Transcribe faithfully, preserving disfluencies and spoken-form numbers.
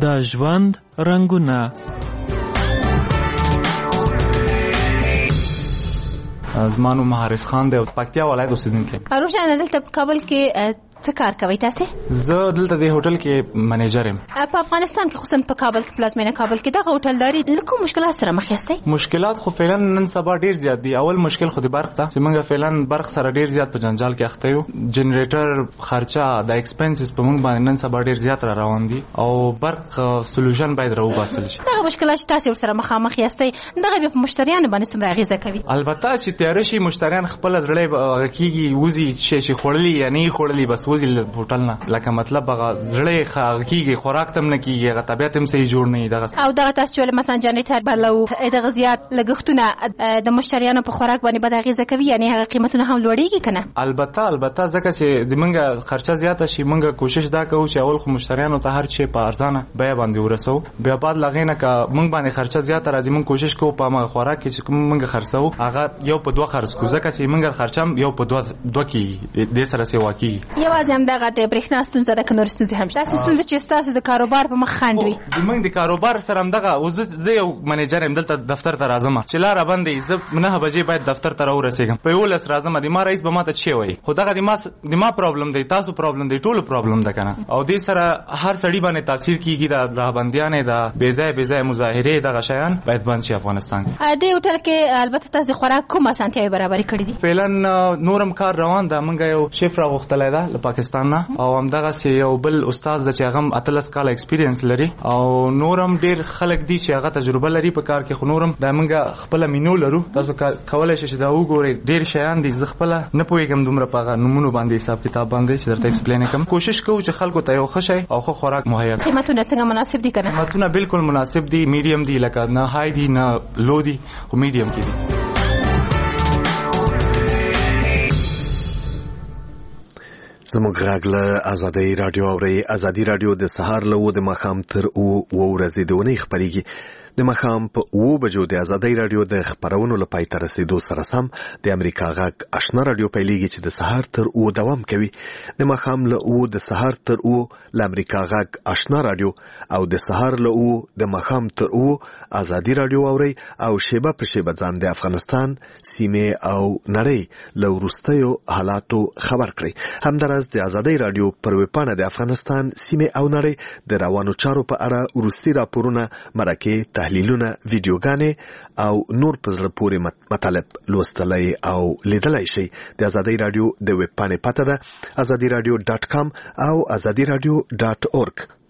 د ژوند رنګونه. زما نوم حارث خان دی او پکتیا ولایت اوسیدونکی. روشان دلته په کابل کې څه کار کوي تاسو؟ زه دلته د هوټل کې منیجر یم. په افغانستان کې خصوصا په کابل کې پلازمینه کابل کې دغه هوټلداري له کوم مشکلات سره مخ یاستئ؟ مشکلات خو فعلا نن سبا ډیر زیات دي. اول مشکل خو د برق ته چې موږ فعلا برق سره ډیر زیات په جنجال کې اخته یو. جنریټر خرچه د ایکسپنسز په موږ باندې نن سبا ډیر زیات را روان دي او برق سولوشن باید راو باسل شي. دغه مشکلات تاسو سره مخامخ یاستئ دغه په مشتریانو باندې څومره اغیزه کوي؟ البته چې تیار شي مشتریان خپل درړې کیږي وزي چې شي خړلې یا نه خړلې بس وزي هوټل لکه مطلب هغه زړه خاګيږي خوراک تم نه کیږي هغه طبيعت هم صحیح جوړ نه دغه او دغه تاسو ول مثلا جنریټر بلو دغه زیات لګښتونه د مشتریانو په خوراک باندې بد اغیزه کوي یعنی هغه قیمتونه هم لوړیږي کنه؟ البته البته ځکه چې زمونږه خرچه زیاته شي مونږه کوشش دا کوو چې اول خو مشتریانو ته هر شی په ارزانه بیه باندې ورسو بیا بعد لغینه ک مونږ باندې خرچه زیاته راځي مونږ کوشش کوو په ما خوراک کې چې مونږه خرڅو هغه یو په دوه خرڅ کوو ځکه چې مونږه خرچم یو په دوه دوه کې د سره سی واقعي یوازې هم دغه د برېښنا ستونزه د کنور ستونزه هم تاسو ستونزه چې تاسو د کاروبار په مخ خاندوي موږ د کاروبار سره هم دغه زه یو منیجر هم دلته دفتر ته راځم چې لاره باندې زه نه بجې باید دفتر ته راورسېږم په یو لس راځم د ما رئیس به ماته چی وای خو دغه د ما د ما پرابلم دی تاسو پرابلم دی ټول پرابلم ده کنه او دې سره هر سړی باندې تاثیر کیږي د راهبندیانه د بیځای بیځای مظاهره دغه شیان باید بند شي افغانستان کې دې هوټل کې البته تاسو خوراک کوم اسانتیاوي برابر کړې دي فعلا نورم کار روان ده موږ یو شیف راغختلای ده له پاکستان نه او هم دغه یو بل استاد د چې هغه اتلس کال ایکسپیرینس لري او نورم ډیر خلک دي چې هغه تجربه لري په کار کې خو نورم د موږ خپل مینو لرو تاسو کولای شئ چې دا وګورئ ډیر شیان دي زه خپل نه پوهیږم دومره په نمونه باندې حساب کتاب باندې چې درته ایکسپلین کوم کوشش کوو چې خلکو ته یو ښه شي او خو خوراک مهیا کړو قیمتونه څنګه مناسب دي کنه قیمتونه بالکل مناسب دي میډیم دي لکه نه های دي نه لو دي خو میډیم کې دي زموږ غږ له ازادي رادیو اوري ازادي رادیو د سهار له و د مخام تر او ورځې د ونې خبريږي د مخام په و بجو د ازادي رادیو د خبرونو لپاره تر رسیدو سره سم د امریکا غږ آشنا رادیو پیلېږي چې د سهار تر او دوام کوي د مخام له او د سهار تر او د امریکا غږ آشنا رادیو او د سهار له او د مخام تر او ازادي رادیو اوري او شیبه په شیبه ځان د افغانستان سیمه او نړۍ له ورستیو حالاتو خبر کړي همدارس د ازادي رادیو پر وپانه د افغانستان سیمه او نړۍ د روانو چارو په اړه ورستي راپورونه مرکه تحلیلونه ویډیوګانې او نور په زړه پورې مطالب لوستلای او لیدلای شي د ازادي رادیو د ویب پاڼې پته ده azadi radio dot com او azadi radio dot org